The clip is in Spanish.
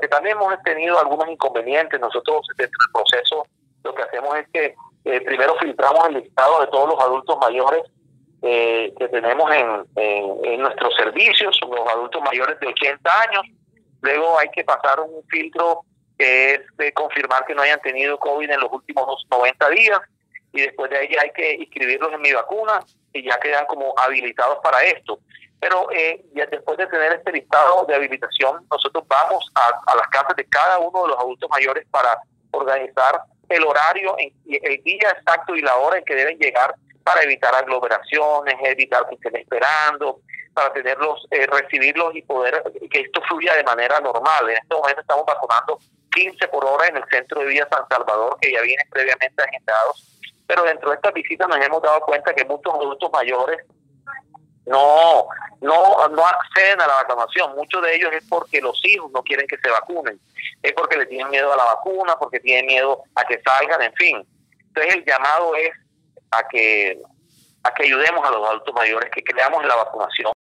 aunque también hemos tenido algunos inconvenientes, nosotros dentro del proceso lo que hacemos es que primero filtramos el listado de todos los adultos mayores que tenemos en nuestros servicios, los adultos mayores de 80 años. Luego hay que pasar un filtro que es de confirmar que no hayan tenido COVID en los últimos 90 días, y después de ahí hay que inscribirlos en Mi Vacuna y ya quedan como habilitados para esto. Pero ya después de tener este listado de habilitación, nosotros vamos a las casas de cada uno de los adultos mayores para organizar el horario, el día exacto y la hora en que deben llegar, para evitar aglomeraciones, evitar que estén esperando, para tenerlos, recibirlos y poder que esto fluya de manera normal. En este momento estamos vacunando 15 por hora en el Centro de Vida San Salvador, que ya vienen previamente agendados. Pero dentro de estas visitas nos hemos dado cuenta que muchos adultos mayores no acceden a la vacunación. Muchos de ellos es porque los hijos no quieren que se vacunen, es porque le tienen miedo a la vacuna, porque tienen miedo a que salgan, en fin. Entonces el llamado es a que ayudemos a los adultos mayores, que creamos en la vacunación.